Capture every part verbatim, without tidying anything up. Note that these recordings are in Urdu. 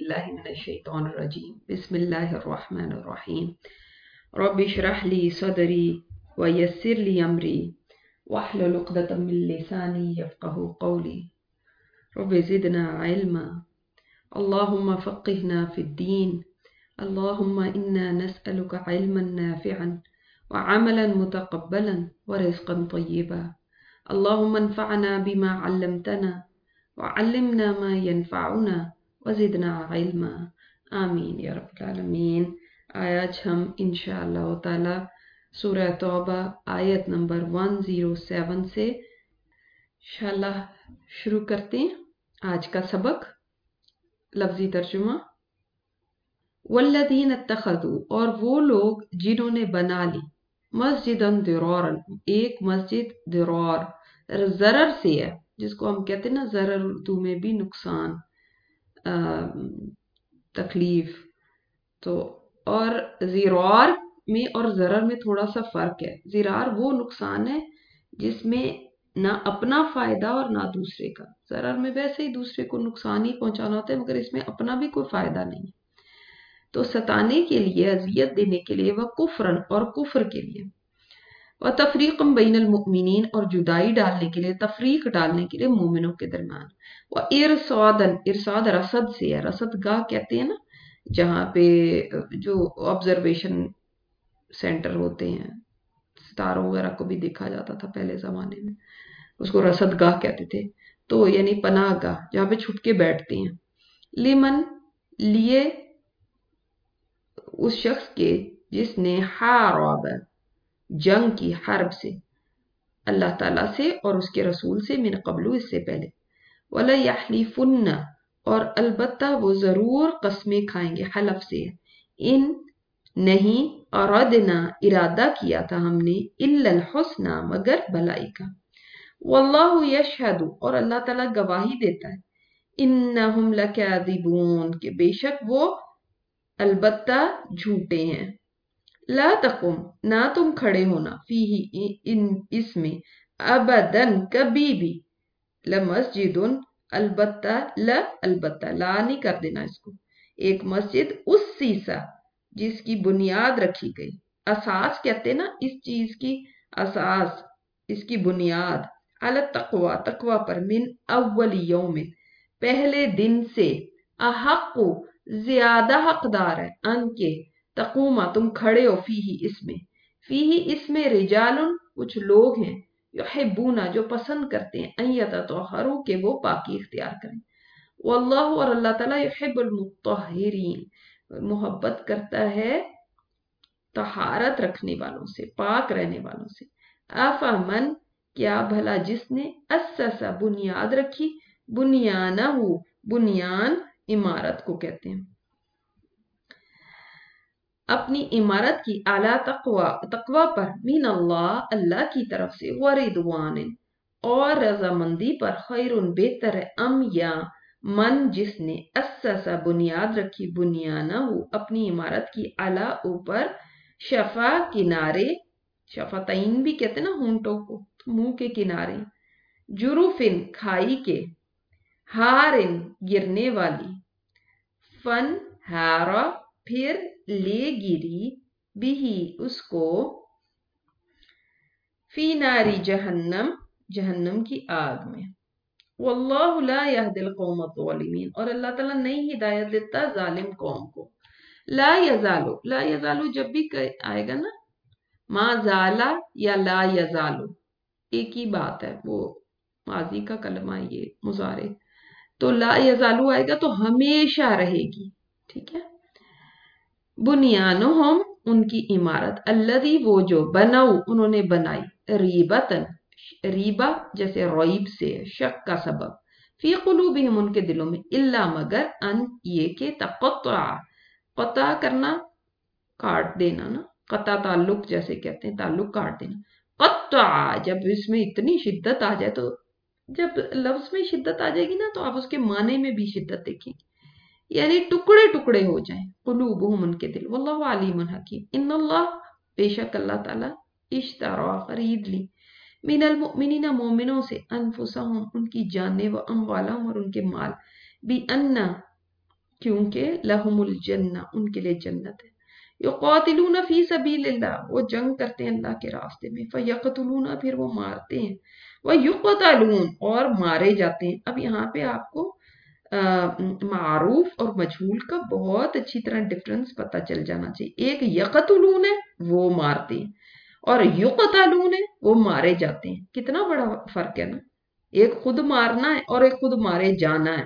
باللہ من الشیطان الرجیم بسم اللہ الرحمن الرحیم رب اشرح لی صدری ویسر لی امری واحلل عقدۃ من لسانی یفقہوا قولی رب زدنا علما اللہم فقہنا فی الدین اللہم انا نسألک علما نافعا وعملا متقبلا ورزقا طیبا اللہم انفعنا بما علمتنا وعلمنا ما ينفعنا وزدنا علما آمین یا رب العالمین۔ آج ہم انشاءاللہ تعالی سورہ توبہ آیت نمبر ایک سو سات سے انشاءاللہ شروع کرتے ہیں آج کا سبق۔ لفظی ترجمہ، والذین اتخذوا، اور وہ لوگ جنہوں نے بنا لی، مسجداً ضرارا، ایک مسجد ضرار ضرر سے ہے، جس کو ہم کہتے ہیں نا ضرر اردو میں بھی نقصان، تکلیف، تو اور ضرار میں اور ضرر میں تھوڑا سا فرق ہے۔ ضرار وہ نقصان ہے جس میں نہ اپنا فائدہ اور نہ دوسرے کا، ضرر میں ویسے ہی دوسرے کو نقصان ہی پہنچانا ہوتا ہے مگر اس میں اپنا بھی کوئی فائدہ نہیں، تو ستانے کے لیے، اذیت دینے کے لیے، وہ کفرن، اور کفر کے لیے، و تفریقم بین المؤمنین، اور جدائی ڈالنے کے لیے، تفریق ڈالنے کے لیے مومنوں کے درمیان، و ارصادن، ارصاد رصد سے ہے، رصد گاہ کہتے ہیں نا جہاں پہ جو آبزرویشن سینٹر ہوتے ہیں، ستاروں وغیرہ کو بھی دیکھا جاتا تھا پہلے زمانے میں، اس کو رصد گاہ کہتے تھے، تو یعنی پناہ گاہ جہاں پہ چھپ کے بیٹھتے ہیں، لمن، لیے اس شخص کے جس نے حارب، جنگ کی، حرب سے، اللہ تعالیٰ سے اور اس کے رسول سے، من قبل، اس سے پہلے، وَلَيَحْلِفُنَّ، اور البتہ وہ ضرور قسمیں کھائیں گے، حلف سے، ان نہیں، اردنا، ارادہ کیا تھا ہم نے، الا الحسنى، مگر بھلائی کا، واللہ یشہد، اور اللہ تعالیٰ گواہی دیتا ہے، انہم لکاذبون، کہ بے شک وہ البتہ جھوٹے ہیں، لا تقم، نہ تم کھڑے ہونا، فیہ، ان اس میں، ابداً، کبھی بھی، لمسجد، البتہ، لا البتہ، لا نہیں کر دینا اس کو، ایک مسجد، اس سیسا، جس کی بنیاد رکھی گئی، اساس کہتے نا اس چیز کی، اساس، اس کی بنیاد، علی التقوی، تقوی پر، من اول یوم، پہلے دن سے، احق، زیادہ حقدار ہے، ان کے، تقوما، تم کھڑے ہو، فیہ، اس میں، فیہ، اس میں، رجال، کچھ لوگ ہیں، یحبون، جو پسند کرتے ہیں، ان یتطہروا، کہ وہ پاکی اختیار کریں، واللہ، اور اللہ تعالیٰ، یحب المطہرین، محبت کرتا ہے طہارت رکھنے والوں سے، پاک رہنے والوں سے، افمن، کیا بھلا جس نے، اسسا، بنیاد رکھی، بنیانہ، بنیان عمارت کو کہتے ہیں، اپنی عمارت کی، اعلی تقوی، تقوی پر، من اللہ، اللہ کی طرف سے، ورضوان، اور رضامندی پر، خیر، بہتر ہے، ام، یا، من، جس نے، اسسا، بنیاد رکھی، بنیانہ، اپنی عمارت کی، اعلی، اوپر، شفا، کنارے، شفتین بھی کہتے ہیں نا ہونٹوں کو، منہ کے کنارے، جروفن، کھائی کے، ہارن، گرنے والی، فن ہارا، پھر لے گری، بھی، اس کو، فی ناری جہنم، جہنم کی آگ میں، واللہ لا یہدی القوم الظالمین، اور اللہ تعالیٰ نہیں ہدایت دیتا ظالم قوم کو، لا یزالو، لا یزالو جب بھی آئے گا نا، ما زالا یا لا یزالو ایک ہی بات ہے، وہ ماضی کا کلمہ، یہ مضارع، تو لا یزالو آئے گا تو ہمیشہ رہے گی، ٹھیک ہے، بنیانہم، ان کی عمارت، الذی، وہ جو، بنو، انہوں نے بنائی، ریبتن، ریبہ جیسے ریب سے، شک کا سبب، فی قلوبہم، ان کے دلوں میں، الا، مگر، ان، یہ کہ، تقطع، قطع کرنا، کاٹ دینا نا، قطع تعلق جیسے کہتے ہیں، تعلق کاٹ دینا، قطع، جب اس میں اتنی شدت آ جائے، تو جب لفظ میں شدت آ جائے گی نا تو آپ اس کے معنی میں بھی شدت دیکھیں گے، یعنی ٹکڑے ٹکڑے ہو جائیں، قلوبہم، ان کے دل، واللہ علیم حکیم، ان اللہ، بے شک اللہ تعالیٰ، اشترا، خرید لی، من المؤمنین، مومنوں سے، انفسہم، ان کی جانیں، و اموالہم، اور ان کے مال، بی ان، کیونکہ لہم الجنہ ان کے لیے جنت ہے. یقاتلون فی سبیل اللہ وہ جنگ کرتے ہیں اللہ کے راستے میں. فیقتلون پھر وہ مارتے ہیں. ویقتلون اور مارے جاتے ہیں. اب یہاں پہ آپ کو معروف اور مجہول کا بہت اچھی طرح ڈفرنس پتہ چل جانا چاہیے. ایک یقتلون ہے وہ مارتے ہیں اور یقتلون ہے وہ مارے جاتے ہیں. کتنا بڑا فرق ہے نا. ایک خود مارنا ہے اور ایک خود مارے جانا ہے.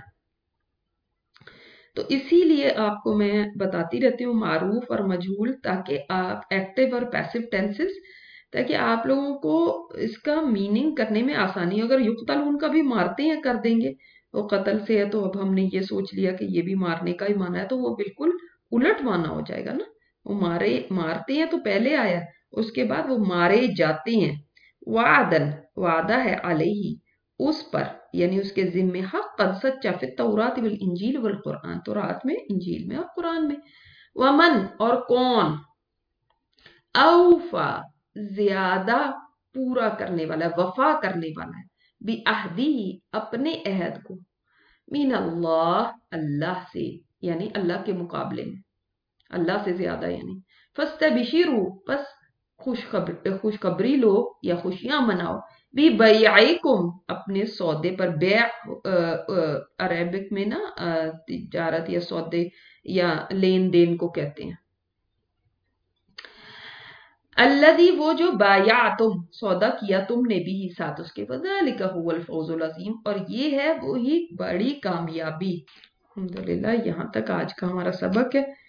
تو اسی لیے آپ کو میں بتاتی رہتی ہوں معروف اور مجہول تاکہ آپ ایکٹیو اور پیسو ٹینسز تاکہ آپ لوگوں کو اس کا میننگ کرنے میں آسانی. اگر یقتلون کا بھی مارتے ہیں کر دیں گے وہ قتل سے ہے تو اب ہم نے یہ سوچ لیا کہ یہ بھی مارنے کا ہی مانا ہے تو وہ بالکل الٹ مانا ہو جائے گا نا. وہ مارے مارتے ہیں تو پہلے آیا اس کے بعد وہ مارے جاتے ہیں. وعدن وعدہ ہے علیہ اس پر یعنی اس کے ذمہ حقا سچا فی التورات والانجیل والقرآن تورات میں انجیل میں اور قرآن میں. ومن اور کون اوفا زیادہ پورا کرنے والا ہے وفا کرنے والا ہے بعہدی اپنے عہد کو من اللہ اللہ سے یعنی اللہ کے مقابلے میں اللہ سے زیادہ یعنی فاستبشروا پس خوشخبری خوشخبری لو یا خوشیاں مناؤ بی بیعکم اپنے سودے پر. بیع عربک میں نا تجارت یا سودے یا لین دین کو کہتے ہیں. الذی وہ جو بایعتم سودا کیا تم نے بھی ساتھ اس کے. فذلک هو الفوز العظیم اور یہ ہے وہی بڑی کامیابی. الحمدللہ یہاں تک آج کا ہمارا سبق ہے.